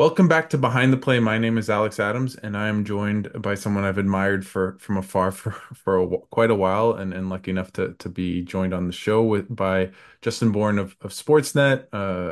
Welcome back to Behind the Play. My name is Alex Adams, and I am joined by someone I've admired from afar for quite a while, and lucky enough to be joined on the show by Justin Bourne of Sportsnet.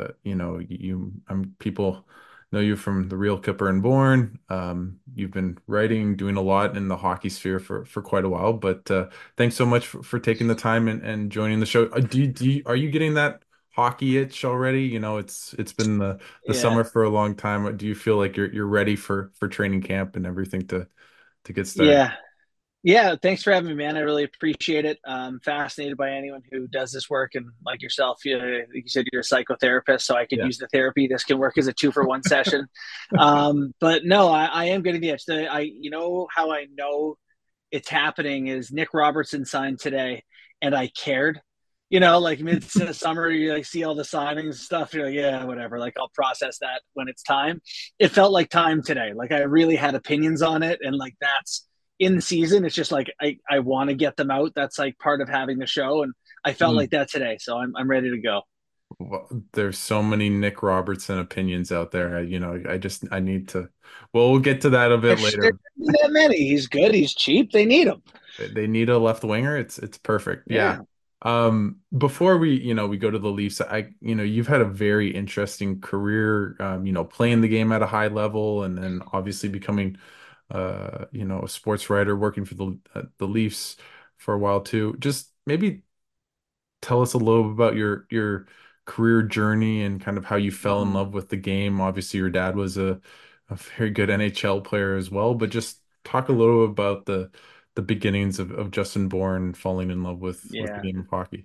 People know you from The Real Kipper and Bourne. You've been writing, doing a lot in the hockey sphere for quite a while, but thanks so much for taking the time and joining the show. Are you getting that hockey itch already? It's been the Yeah. summer for a long time. Do you feel like you're ready for training camp and everything to get started? Yeah. Yeah. Thanks for having me, man. I really appreciate it. I'm fascinated by anyone who does this work. And like yourself, like you said, you're a psychotherapist, so I could Yeah. use the therapy. This can work as a 2-for-1 session. But no, I am getting the itch. You know how I know it's happening is Nick Robertson signed today, and I cared. Like mid summer, you like see all the signings and stuff. You're like, yeah, whatever. Like I'll process that when it's time. It felt like time today. Like I really had opinions on it, and like that's in the season. It's just like I want to get them out. That's like part of having the show, and I felt Mm. like that today. So I'm ready to go. Well, there's so many Nick Robertson opinions out there. I need to. Well, we'll get to that a bit There later. shouldn't be that many. He's good. He's cheap. They need him. They need a left winger. It's perfect. Yeah. Yeah. Before we go to the Leafs, you've had a very interesting career, playing the game at a high level and then obviously becoming, a sports writer working for the Leafs for a while too. Just maybe tell us a little bit about your career journey and kind of how you fell in Mhm. love with the game. Obviously, your dad was a very good NHL player as well, but just talk a little about the beginnings of Justin Bourne falling in love with the Yeah. game of hockey.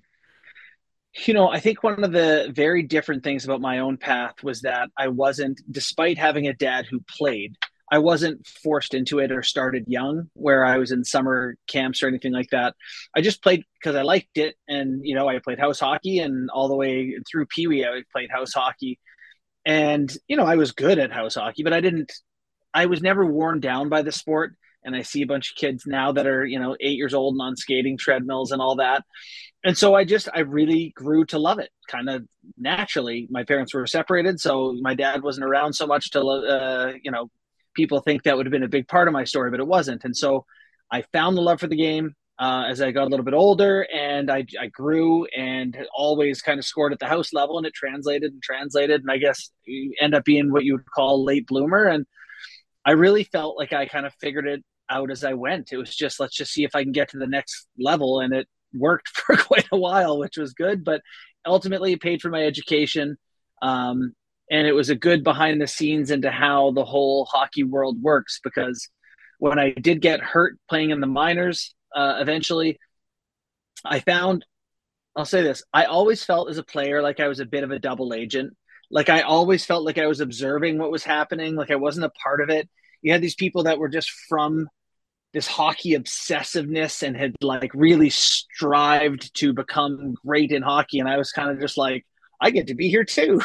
I think one of the very different things about my own path was that I wasn't, despite having a dad who played, I wasn't forced into it or started young where I was in summer camps or anything like that. I just played because I liked it. And, I played house hockey and all the way through Pee Wee, I played house hockey. And, I was good at house hockey, but I was never worn down by the sport. And I see a bunch of kids now that are, 8 years old and on skating treadmills and all that. And so I really grew to love it kind of naturally. My parents were separated, so my dad wasn't around so much to, people think that would have been a big part of my story, but it wasn't. And so I found the love for the game as I got a little bit older, and I grew and always kind of scored at the house level, and it translated and translated. And I guess you end up being what you would call late bloomer. And I really felt like I kind of figured it out as I went. It was just, let's just see if I can get to the next level. And it worked for quite a while, which was good. But ultimately, it paid for my education. Um, and it was a good behind the scenes into how the whole hockey world works. Because when I did get hurt playing in the minors, eventually, I found, I'll say this, I always felt as a player like I was a bit of a double agent. Like I always felt like I was observing what was happening, like I wasn't a part of it. You had these people that were just from this hockey obsessiveness and had like really strived to become great in hockey. And I was kind of just like, I get to be here too,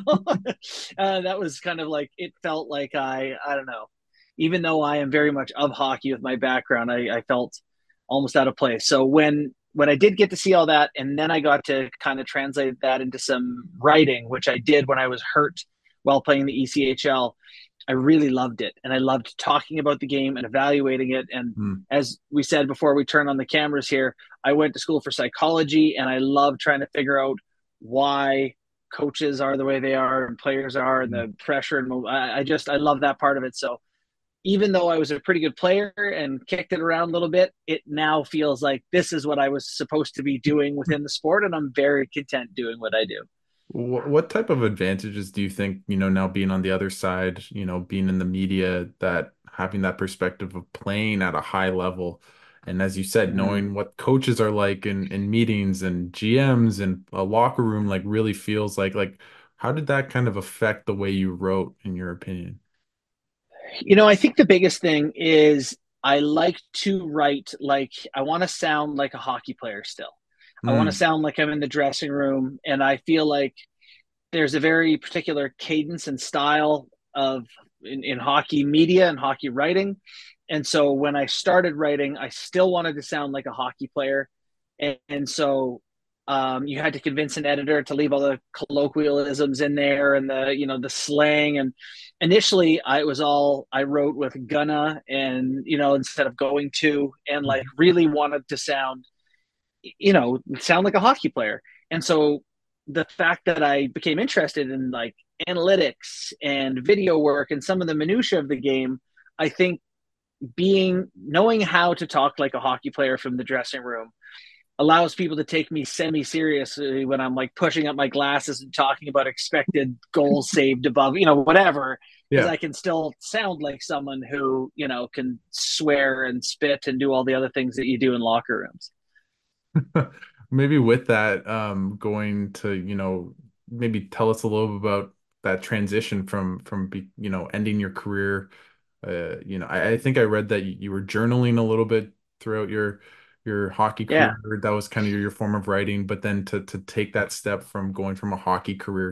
that was kind of like, it felt like I don't know, even though I am very much of hockey with my background, I felt almost out of place. So when I did get to see all that, and then I got to kind of translate that into some writing, which I did when I was hurt while playing the ECHL. I really loved it, and I loved talking about the game and evaluating it. And Hmm. as we said before we turn on the cameras here, I went to school for psychology, and I love trying to figure out why coaches are the way they are and players are, and the pressure. And I love that part of it. So even though I was a pretty good player and kicked it around a little bit, it now feels like this is what I was supposed to be doing within the sport, and I'm very content doing what I do. What type of advantages do you think, now being on the other side, being in the media, that having that perspective of playing at a high level, and as you said, Mm-hmm. knowing what coaches are like in meetings and GMs and a locker room like really feels like how did that kind of affect the way you wrote, in your opinion? I think the biggest thing is I like to write like I want to sound like a hockey player still. I want to Mm, sound like I'm in the dressing room, and I feel like there's a very particular cadence and style of in hockey media and hockey writing. And so when I started writing, I still wanted to sound like a hockey player. And so You had to convince an editor to leave all the colloquialisms in there and the slang. And initially, I wrote with gonna and instead of going to, and like Mhm. really wanted to sound like a hockey player. And so the fact that I became interested in like analytics and video work and some of the minutia of the game, I think being knowing how to talk like a hockey player from the dressing room allows people to take me semi seriously when I'm like pushing up my glasses and talking about expected goals saved above, whatever, because Yeah. I can still sound like someone who, can swear and spit and do all the other things that you do in locker rooms. Maybe with that, going to, maybe tell us a little bit about that transition from ending your career. I think I read that you were journaling a little bit throughout your hockey Yeah. career. That was kind of your form of writing, but then to take that step from going from a hockey career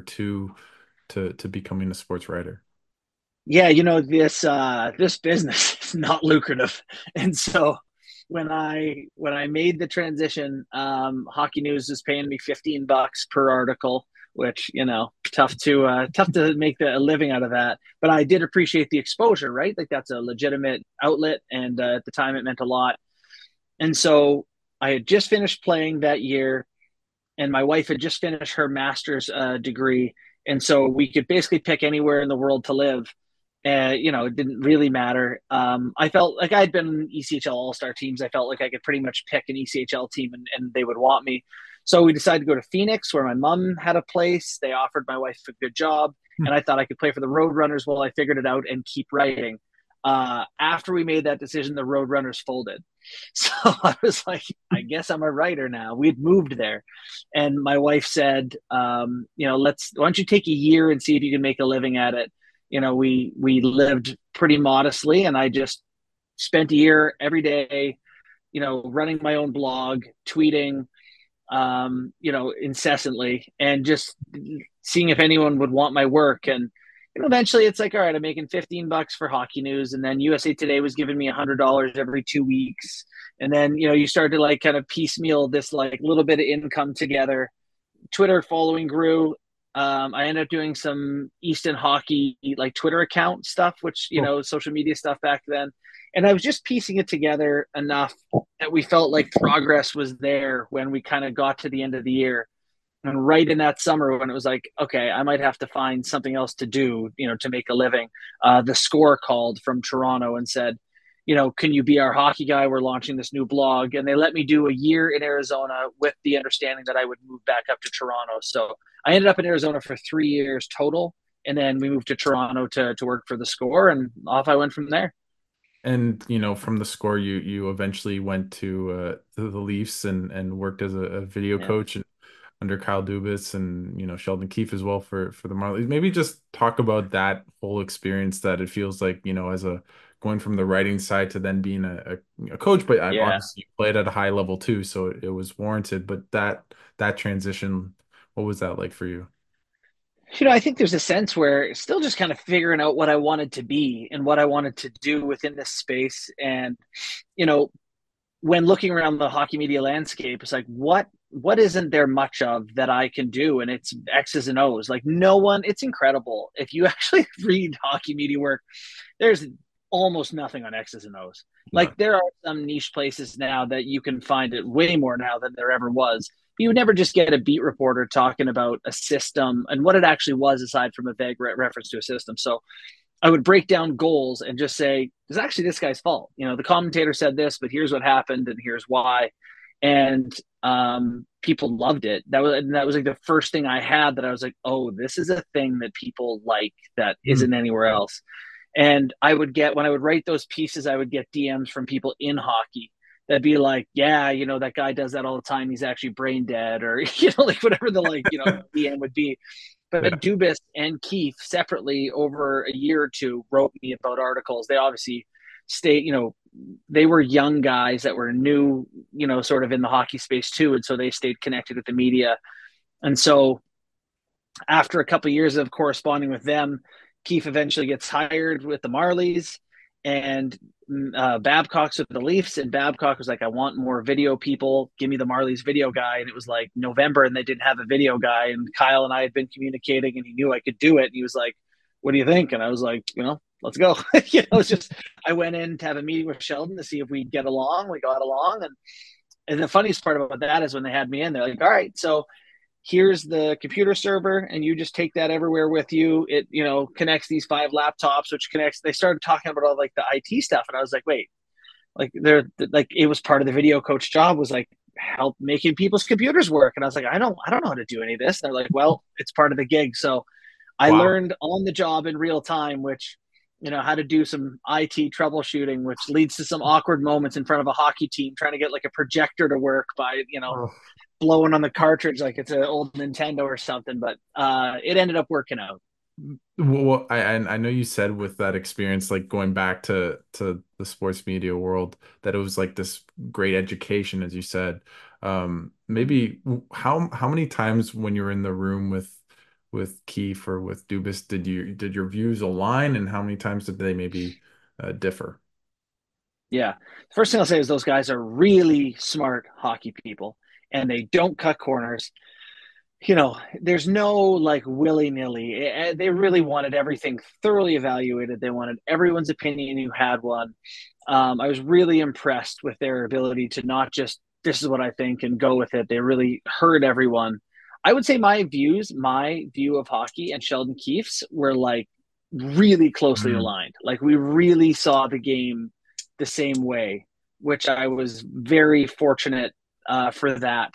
to becoming a sports writer. Yeah, this business is not lucrative. And so when I made the transition, Hockey News is paying me $15 per article, which, tough to make a living out of that. But I did appreciate the exposure, right? Like that's a legitimate outlet, and at the time it meant a lot. And so I had just finished playing that year, and my wife had just finished her master's degree, and so we could basically pick anywhere in the world to live. And it didn't really matter. I felt like I'd been ECHL All Star teams. I felt like I could pretty much pick an ECHL team, and they would want me. So we decided to go to Phoenix, where my mom had a place. They offered my wife a good job, Hmm. and I thought I could play for the Roadrunners while I figured it out and keep writing. After we made that decision, the Roadrunners folded. So I was like, I guess I'm a writer now. We'd moved there. And my wife said, why don't you take a year and see if you can make a living at it? We lived pretty modestly, and I just spent a year every day, running my own blog, tweeting, incessantly, and just seeing if anyone would want my work. And eventually it's like, all right, I'm making $15 for Hockey News, and then USA Today was giving me $100 every 2 weeks, and then you start to like kind of piecemeal this like little bit of income together. Twitter following grew. I ended up doing some Easton Hockey like Twitter account stuff, which Cool. social media stuff back then, and I was just piecing it together enough that we felt like progress was there when we kind of got to the end of the year. And right in that summer, when it was like, okay, I might have to find something else to do, to make a living, the Score called from Toronto and said, can you be our hockey guy? We're launching this new blog. And they let me do a year in Arizona with the understanding that I would move back up to Toronto. So I ended up in Arizona for 3 years total. And then we moved to Toronto to work for the Score, and off I went from there. And from the Score, you eventually went to the Leafs and worked as a video Yeah. coach under Kyle Dubas and Sheldon Keefe as well for the Marlies. Maybe just talk about that whole experience that it feels like as a going from the writing side to then being a coach, but Yeah. obviously you played at a high level too, so it was warranted. But that transition, what was that like for you? I think there's a sense where still just kind of figuring out what I wanted to be and what I wanted to do within this space. And, you know, when looking around the hockey media landscape, it's like, what isn't there much of that I can do? And it's X's and O's. Like no one, it's incredible. If you actually read hockey media work, there's almost nothing on X's and O's. No. Like there are some niche places now that you can find it way more now than there ever was. You would never just get a beat reporter talking about a system and what it actually was, aside from a vague reference to a system. So I would break down goals and just say, it's actually this guy's fault. The commentator said this, but here's what happened and here's why. And people loved it. That was like the first thing I had that I was like, oh, this is a thing that people like that Hmm. isn't anywhere else. And when I would write those pieces, I would get DMs from people in hockey that'd be like, yeah, that guy does that all the time. He's actually brain dead, or, like whatever the DM would be. But Yeah. Dubas and Keefe separately over a year or two wrote me about articles. They obviously they were young guys that were new, sort of in the hockey space too. And so they stayed connected with the media. And so after a couple of years of corresponding with them, Keefe eventually gets hired with the Marlies. And Babcock's with the Leafs, and Babcock was like, I want more video people. Give me the Marlies video guy. And it was like November, and they didn't have a video guy. And Kyle and I had been communicating, and he knew I could do it. And he was like, what do you think? And I was like, let's go. It's just, I went in to have a meeting with Sheldon to see if we'd get along. We got along. And the funniest part about that is when they had me in, they're like, all right, so here's the computer server and you just take that everywhere with you. It, connects these 5 laptops, which connects, they started talking about all like the IT stuff. And I was like, wait, like like it was part of the video coach job was like help making people's computers work. And I was like, I don't know how to do any of this. And they're like, well, it's part of the gig. So I Wow. learned on the job in real time, which, how to do some IT troubleshooting, which leads to some awkward moments in front of a hockey team trying to get like a projector to work by, Oh. blowing on the cartridge like it's an old Nintendo or something. But it ended up working out. Well, I know you said with that experience, like going back to the sports media world, that it was like this great education, as you said. Maybe how many times when you were in the room with Keefe or with Dubas did your views align, and how many times did they maybe differ? Yeah. First thing I'll say is those guys are really smart hockey people and they don't cut corners. There's no like willy nilly. They really wanted everything thoroughly evaluated. They wanted everyone's opinion who had one. I was really impressed with their ability to not just, this is what I think and go with it. They really heard everyone. I would say my view of hockey and Sheldon Keefe's were like really closely Mm. aligned. Like we really saw the game the same way, which I was very fortunate for that.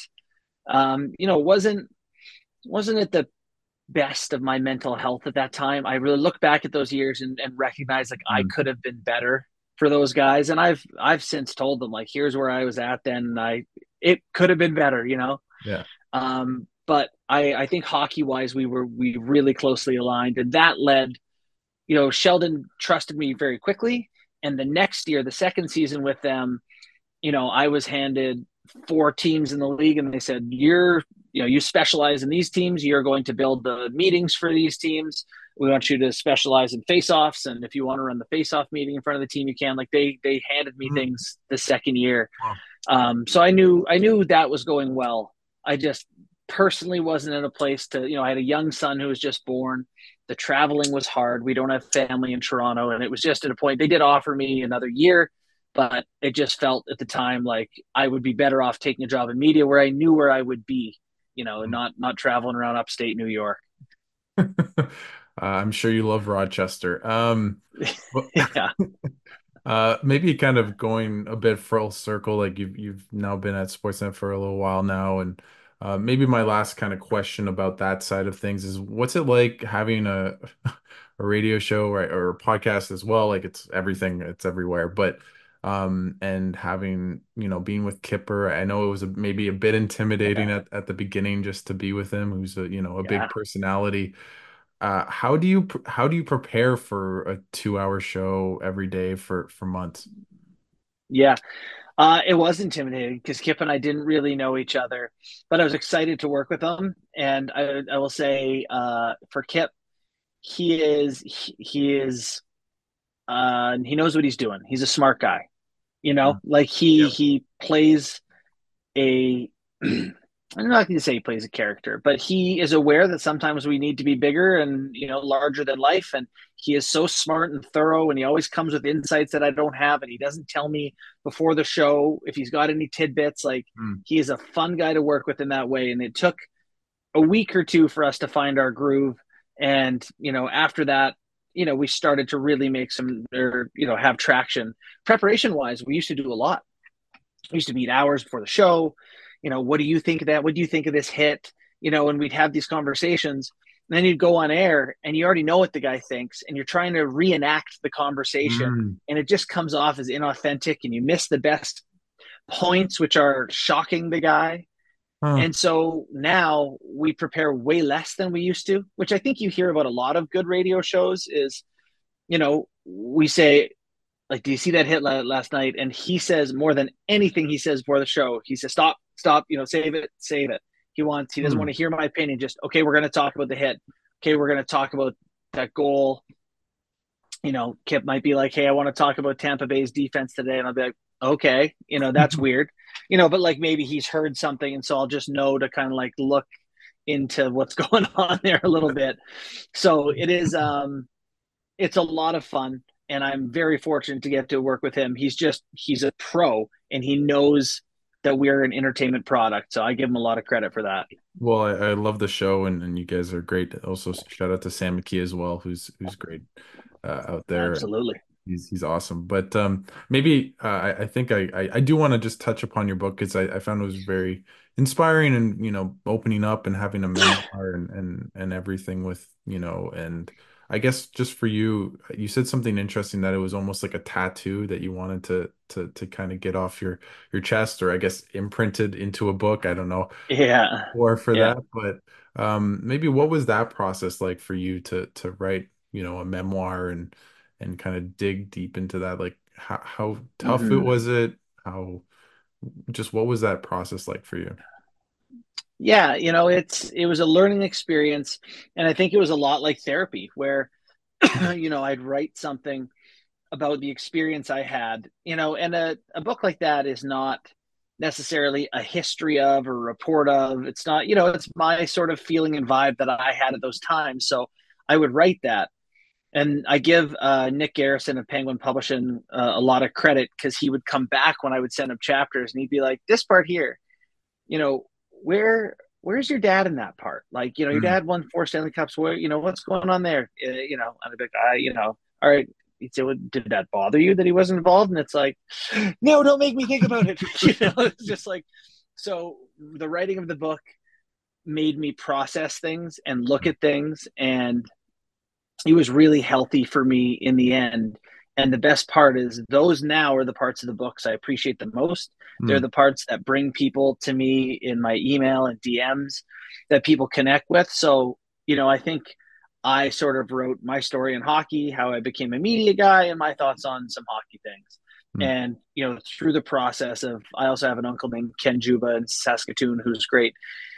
Wasn't it the best of my mental health at that time? I really look back at those years and recognize like I Mm. could have been better for those guys. And I've since told them like, here's where I was at then. And it could have been better. Yeah. But I think hockey wise, we really closely aligned, and that led, Sheldon trusted me very quickly. And the next year, the second season with them, I was handed 4 teams in the league, and they said, you specialize in these teams. You're going to build the meetings for these teams. We want you to specialize in face-offs, and if you want to run the face-off meeting in front of the team, you can. Like they handed me Mm. things the second year, Wow. so I knew that was going well. I just personally wasn't in a place to, I had a young son who was just born. The traveling was hard. We don't have family in Toronto, and it was just at a point they did offer me another year, but it just felt at the time like I would be better off taking a job in media where I knew where I would be, and not traveling around upstate New York. I'm sure you love Rochester. But Yeah, maybe kind of going a bit full circle, like you've now been at Sportsnet for a little while now, and maybe my last kind of question about that side of things is, what's it like having a a radio show, or a podcast as well? Like it's everything, it's everywhere, but and having, being with Kipper, I know it was maybe a bit intimidating yeah, at the beginning just to be with him, who's a big yeah, personality. How do you prepare for a 2 hour show every day for months? yeah. It was intimidating because Kip and I didn't really know each other, but I was excited to work with him. And I will say, for Kip, he knows what he's doing. He's a smart guy. Mm. Like he Yep. he plays a I'm not going to say he plays a character, but he is aware that sometimes we need to be bigger and, larger than life. And he is so smart and thorough, and he always comes with insights that I don't have. And he doesn't tell me before the show if he's got any tidbits. Like Mm. he is a fun guy to work with in that way. And it took a week or two for us to find our groove. And, after that, we started to really make some, or, have traction. Preparation wise, we used to do a lot. We used to meet hours before the show. What do you think of that? What do you think of this hit? And we'd have these conversations. And then you'd go on air and you already know what the guy thinks, and you're trying to reenact the conversation. Mm. And it just comes off as inauthentic, and you miss the best points, which are shocking the guy. Huh. And so now we prepare way less than we used to, which I think you hear about a lot of good radio shows is, we say, like, do you see that hit last night? And he says more than anything he says before the show, he says, stop, stop, save it, save it. He doesn't want Hmm. to hear my opinion. Just, okay, we're going to talk about the hit. Okay, we're going to talk about that goal. Kip might be like, "Hey, I want to talk about Tampa Bay's defense today," and I'll be like, "Okay, that's weird," but like maybe he's heard something, and so I'll just know to kind of like look into what's going on there a little bit. So it's a lot of fun, and I'm very fortunate to get to work with him. He's a pro, and he knows that we're an entertainment product, so I give him a lot of credit for that. Well, I love the show, and you guys are great. Also, shout out to Sam McKee as well, who's great out there. Absolutely. He's awesome. But maybe I think I do want to just touch upon your book because I found it was very inspiring and opening up and having a memoir and everything with and I guess just for you, you said something interesting that it was almost like a tattoo that you wanted to kind of get off your chest, or I guess imprinted into a book. I don't know Yeah. or for Yeah. that, but maybe what was that process like for you to write, a memoir and kind of dig deep into that? Like how tough it hmm was it? How just what was that process like for you? Yeah, it was a learning experience, and I think it was a lot like therapy where I'd write something about the experience I had, and a book like that is not necessarily a history of or report of. It's not, it's my sort of feeling and vibe that I had at those times. So I would write that. And I give Nick Garrison of Penguin Publishing a lot of credit because he would come back when I would send him chapters and he'd be like, this part here, you know, where's your dad in that part? Like, your Mm. dad won 4 Stanley Cups. Where, what's going on there? And I'd be like, all right. He'd say, well, did that bother you that he wasn't involved? And it's like, no, don't make me think about it. It's just like, so the writing of the book made me process things and look at things. And it was really healthy for me in the end. And the best part is those now are the parts of the books I appreciate the most. They're Mm. the parts that bring people to me in my email and DMs that people connect with. So, I think I sort of wrote my story in hockey, how I became a media guy, and my thoughts on some hockey things. Mm. And, through the process of, I also have an uncle named Ken Juba in Saskatoon who's great.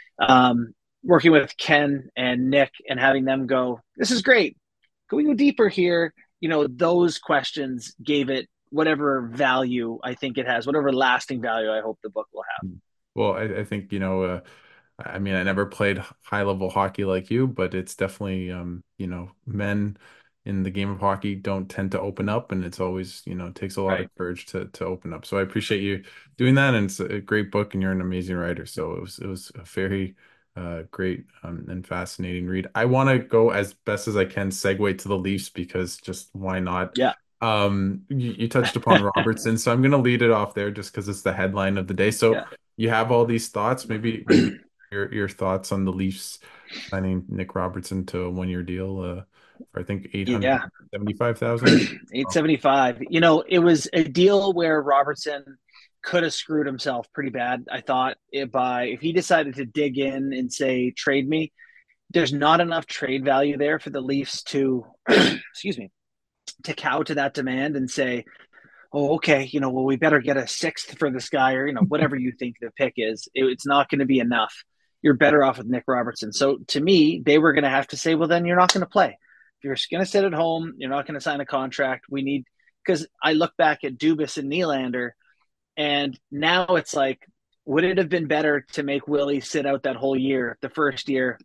Working with Ken and Nick and having them go, this is great, can we go deeper here? Those questions gave it whatever value I think it has, whatever lasting value I hope the book will have. Mm. Well, I think, I mean, I never played high level hockey like you, but it's definitely, men in the game of hockey don't tend to open up, and it's always, takes a lot of Right. courage to open up. So I appreciate you doing that, and it's a great book, and you're an amazing writer. So it was a very great and fascinating read. I want to go as best as I can segue to the Leafs because just why not? Yeah. You touched upon Robertson, so I'm going to lead it off there just because it's the headline of the day. So Yeah. you have all these thoughts. Maybe your thoughts on the Leafs signing Nick Robertson to a 1 year deal for I think Yeah. 875,000. Oh, 875. It was a deal where Robertson could have screwed himself pretty bad. I thought if he decided to dig in and say trade me, there's not enough trade value there for the Leafs to excuse me, to cow to that demand and say, oh, okay, well, we better get a sixth for this guy, or whatever you think the pick is. It's not going to be enough. You're better off with Nick Robertson. So to me, they were going to have to say, well, then you're not going to play. If you're going to sit at home, you're not going to sign a contract. We need, because I look back at Dubas and Nylander, and now it's like, would it have been better to make Willie sit out that whole year, the first year,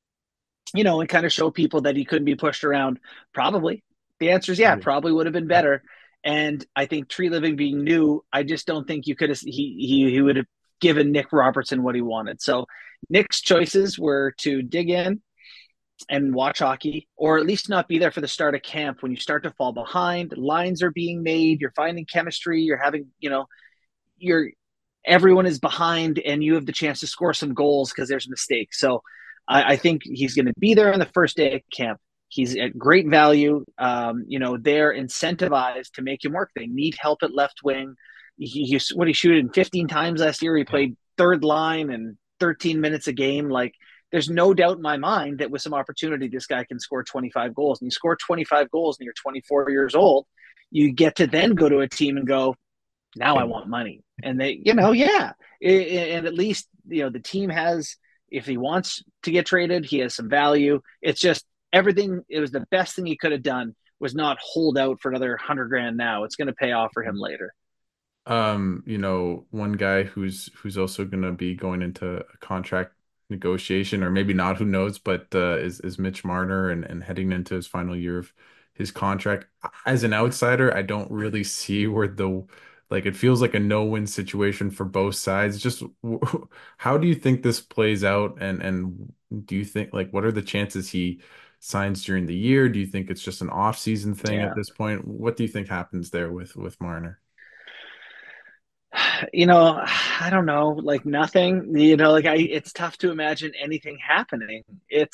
and kind of show people that he couldn't be pushed around? Probably. The answer is yeah, yeah. probably would have been better. And I think Tree Living being new, I just don't think you could have he would have given Nick Robertson what he wanted. So Nick's choices were to dig in and watch hockey, or at least not be there for the start of camp when you start to fall behind. Lines are being made, you're finding chemistry, you're having, you're everyone is behind and you have the chance to score some goals because there's mistakes. So I think he's going to be there on the first day of camp. He's at great value. They're incentivized to make him work. They need help at left wing. What he shooted in 15 times last year. He played third line and 13 minutes a game. Like, there's no doubt in my mind that with some opportunity, this guy can score 25 goals. And you score 25 goals and you're 24 years old, you get to then go to a team and go, now I want money. And they, yeah. And at least, the team has, if he wants to get traded, he has some value. It's just everything. It was the best thing he could have done was not hold out for another 100 grand now. It's going to pay off for him later. One guy who's also going to be going into a contract negotiation, or maybe not, who knows, but is Mitch Marner, and heading into his final year of his contract. As an outsider, I don't really see where the like it feels like a no-win situation for both sides. Just how do you think this plays out, and do you think, like, what are the chances he signs during the year? Do you think it's just an off-season thing at Yeah. this point? What do you think happens there with Marner? I don't know, like nothing, it's tough to imagine anything happening.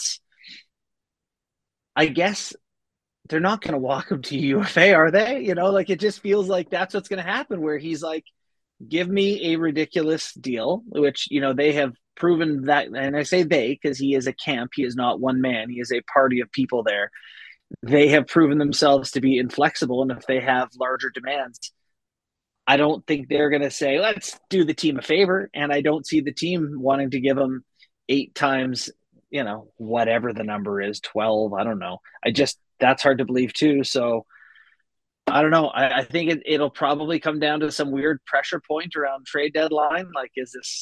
I guess they're not going to walk him to UFA, are they? Like it just feels like that's what's going to happen where he's like, give me a ridiculous deal, which, they have proven that. And I say they, because he is a camp. He is not one man. He is a party of people there. They have proven themselves to be inflexible. And if they have larger demands, I don't think they're going to say, let's do the team a favor. And I don't see the team wanting to give them 8 times, whatever the number is, 12. I don't know. That's hard to believe too. So I don't know. I think it'll probably come down to some weird pressure point around trade deadline. Like,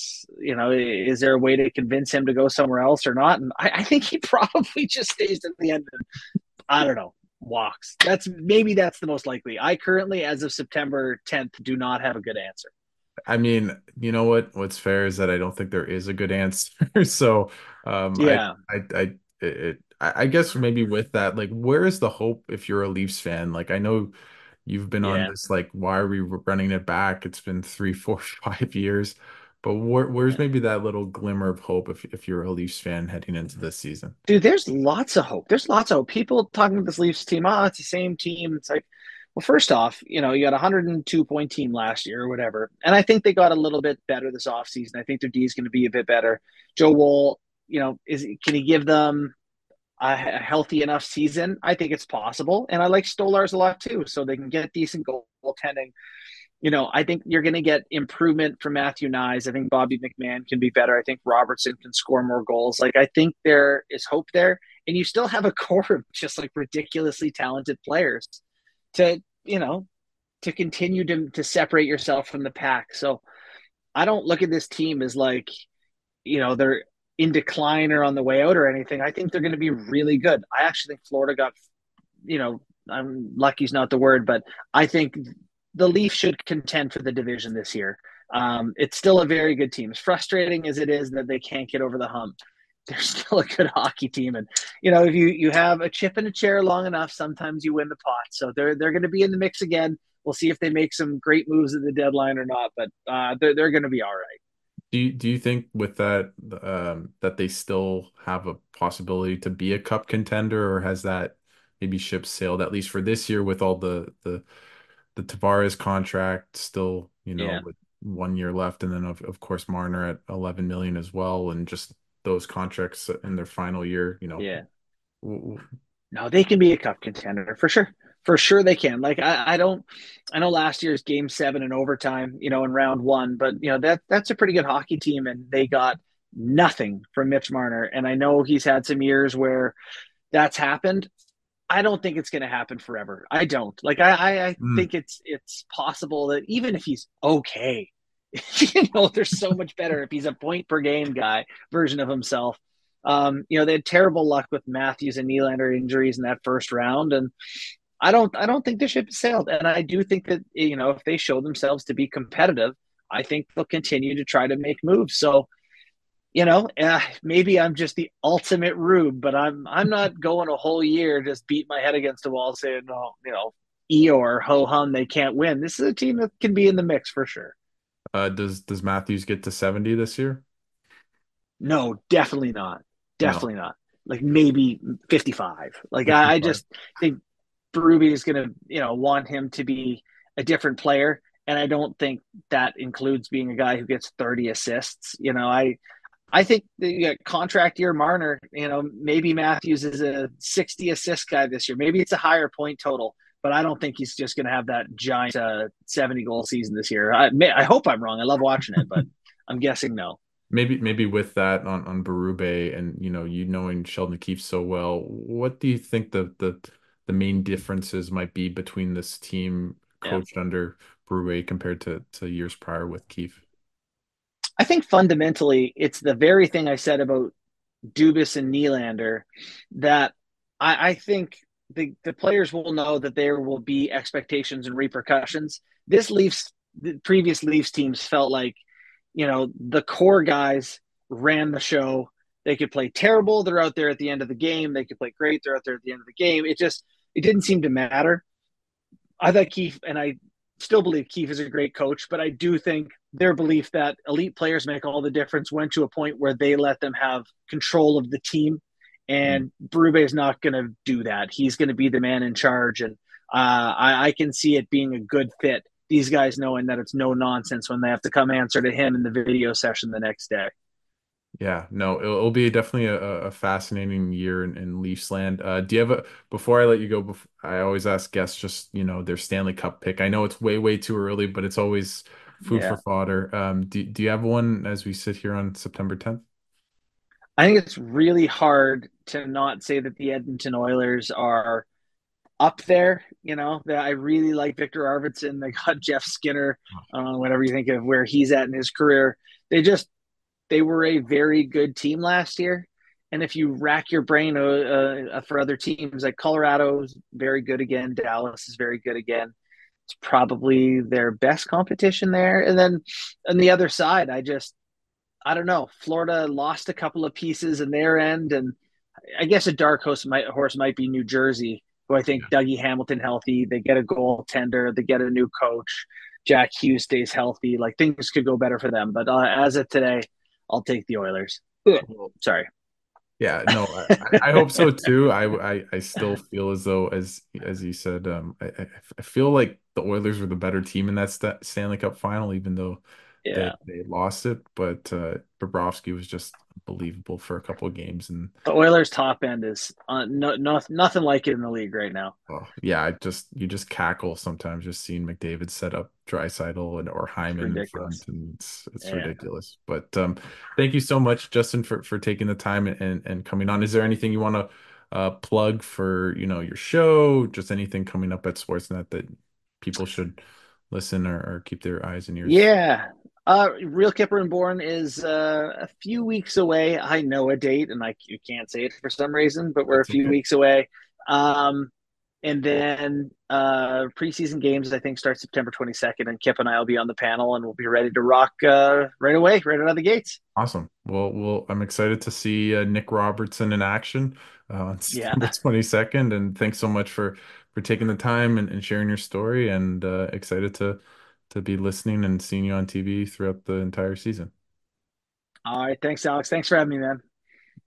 is there a way to convince him to go somewhere else or not? And I think he probably just stays to the end. I don't know, walks. That's the most likely. I currently, as of September 10th, do not have a good answer. I mean, you know what? What's fair is that I don't think there is a good answer. So, Yeah, I guess maybe with that, like, where is the hope if you're a Leafs fan? Like, I know you've been on yeah. this, like, why are we running it back? It's been 3, 4, 5 years, but where's maybe that little glimmer of hope if you're a Leafs fan heading into this season? Dude, there's lots of hope. There's lots of hope. People talking about this Leafs team, it's the same team. It's like, well, first off, you got a 102-point team last year or whatever. And I think they got a little bit better this offseason. I think their D is going to be a bit better. Joe Woll, can he give them a healthy enough season? I think it's possible. And I like Stolars a lot too. So they can get decent goaltending. I think you're going to get improvement from Matthew Nyes. I think Bobby McMahon can be better. I think Robertson can score more goals. Like, I think there is hope there. And you still have a core of just like ridiculously talented players to, to continue to separate yourself from the pack. So I don't look at this team as like, they're in decline or on the way out or anything. I think they're going to be really good. I actually think Florida got, I'm lucky's not the word, but I think the Leafs should contend for the division this year. It's still a very good team. As frustrating as it is that they can't get over the hump, they're still a good hockey team. And if you have a chip in a chair long enough, sometimes you win the pot. So they're going to be in the mix again. We'll see if they make some great moves at the deadline or not, but they're going to be all right. Do you think with that, that they still have a possibility to be a cup contender, or has that maybe ship sailed at least for this year with all the Tavares contract still, Yeah, with 1 year left, and then of course Marner at 11 million as well, and just those contracts in their final year, yeah. w- w- No, they can be a cup contender for sure. For sure they can. Like I don't I know last year's game 7 in overtime, in round 1, but that's a pretty good hockey team and they got nothing from Mitch Marner. And I know he's had some years where that's happened. I don't think it's going to happen forever. I don't. Like I Mm. think it's possible that even if he's okay, there's so much better if he's a point per game guy version of himself. They had terrible luck with Matthews and Nylander injuries in that first round, and I don't think the ship has sailed. And I do think that if they show themselves to be competitive, I think they'll continue to try to make moves. So maybe I'm just the ultimate rube, but I'm not going a whole year just beat my head against the wall saying, no, Eeyore, ho hum, they can't win. This is a team that can be in the mix for sure. does Matthews get to 70 this year? No, definitely not. No, Definitely not. Like maybe 55. Like I 55. just think Berube is going to, want him to be a different player. And I don't think that includes being a guy who gets 30 assists. I think the contract year Marner, maybe Matthews is a 60 assist guy this year. Maybe it's a higher point total, but I don't think he's just going to have that giant 70 goal season this year. I hope I'm wrong. I love watching it, but I'm guessing no. Maybe with that on Berube, and knowing Sheldon Keefe so well, what do you think the the main differences might be between this team Yeah. coached under Brule compared to years prior with Keefe. I think fundamentally, it's the very thing I said about Dubas and Nylander that I think the players will know that there will be expectations and repercussions. The previous Leafs teams felt like, the core guys ran the show. They could play terrible. They're out there at the end of the game. They could play great. They're out there at the end of the game. It didn't seem to matter. I thought Keefe, and I still believe Keefe is a great coach, but I do think their belief that elite players make all the difference went to a point where they let them have control of the team. Mm. And Berube is not going to do that. He's going to be the man in charge. And I can see it being a good fit. These guys knowing that it's no nonsense when they have to come answer to him in the video session the next day. Yeah, no, it'll be definitely a fascinating year in Leafs land. Do you have before I let you go, I always ask guests just, their Stanley Cup pick. I know it's way too early, but it's always food for Yeah. fodder. Do you have one as we sit here on September 10th? I think it's really hard to not say that the Edmonton Oilers are up there. That I really like Victor Arvidsson. They got Jeff Skinner, whatever you think of where he's at in his career. They were a very good team last year. And if you rack your brain for other teams, like Colorado's very good again, Dallas is very good again. It's probably their best competition there. And then on the other side, I don't know. Florida lost a couple of pieces in their end, and I guess a dark horse might be New Jersey, who I think Dougie Hamilton healthy. They get a goaltender, they get a new coach. Jack Hughes stays healthy. Like things could go better for them, but as of today, I'll take the Oilers. Ugh, Well, sorry. yeah, no, I hope so too. I still feel as though, as you said, I feel like the Oilers were the better team in that Stanley Cup final, even though Yeah, they lost it. But Bobrovsky was just unbelievable for a couple of games, and the Oilers' top end is nothing like it in the league right now. oh, yeah, you just cackle sometimes just seeing McDavid set up Draisaitl and or It's Hyman in front, ridiculous. and it's Yeah. ridiculous. But thank you so much, Justin, for taking the time and coming on. Is there anything you want to plug for your show? Just anything coming up at Sportsnet that people should listen or keep their eyes and ears? Yeah. Real Kipper and Born is a few weeks away. I know a date, and you can't say it for some reason, but we're a That's few okay. weeks away. And then preseason games, I think, start September 22nd, and Kip and I will be on the panel, and we'll be ready to rock right away, right out of the gates. Awesome. Well, I'm excited to see Nick Robertson in action on Yeah. September 22nd. And thanks so much for taking the time and sharing your story. And excited to be listening and seeing you on TV throughout the entire season. All right. Thanks, Alex. Thanks for having me, man.